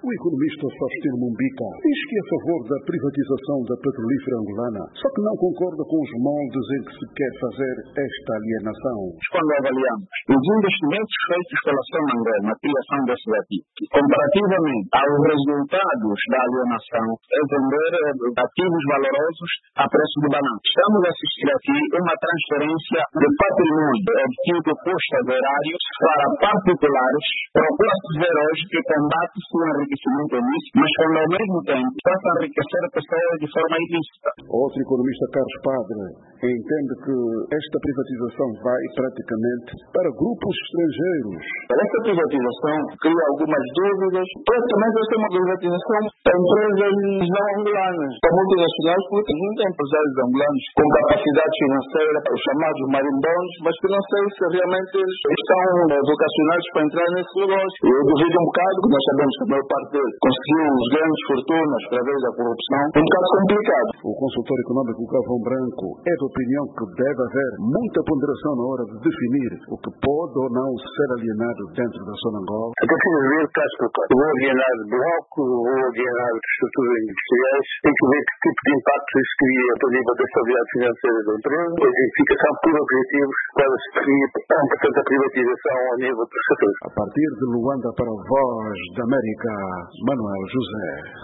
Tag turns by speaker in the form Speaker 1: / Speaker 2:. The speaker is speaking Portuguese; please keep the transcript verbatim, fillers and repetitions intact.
Speaker 1: O economista Faustino Mumbica diz que é a favor da privatização da petrolífera angolana, só que não concorda com os moldes em que se quer fazer esta alienação.
Speaker 2: Quando avaliamos os investimentos feitos pela Sonangol na criação desses ativos, comparativamente aos resultados da alienação, é vender ativos valorosos a preço de banana. Estamos a assistir aqui uma transferência de patrimônio obtido custos erários para particulares. Procura-se ver hoje que combate-se o enriquecimento ilícito, mas quando ao mesmo tempo passa a enriquecer pessoas de forma ilícita.
Speaker 1: Outro economista, Carlos Padre, entende que esta privatização vai praticamente para grupos estrangeiros.
Speaker 2: Esta privatização cria algumas dúvidas. Praticamente esta é uma privatização para empresas não angolanas, para multinacionais, porque muitos empresários angolanos com capacidade financeira, os chamados marimbons, mas que não sei se realmente eles estão vocacionados para entrar nesse negócio. Eu duvido um bocado, porque nós sabemos que a maior parte deles conseguiu os grandes fortunas através da corrupção. É um bocado complicado.
Speaker 1: O consultor econômico Galvão Branco é da opinião que deve haver muita ponderação na hora de definir o que pode ou não ser alienado dentro da Sonangol.
Speaker 3: É preciso ver caso por caso. Vou alienar de bloco, vou alienar de estruturas industriais, tem que ver que tipo de impacto isso cria a nível da estabilidade financeira da empresa, a identificação por objetivos, qual seria, portanto, a privatização a nível dos setores.
Speaker 1: A partir de Luanda para a Voz da América, Manuel José.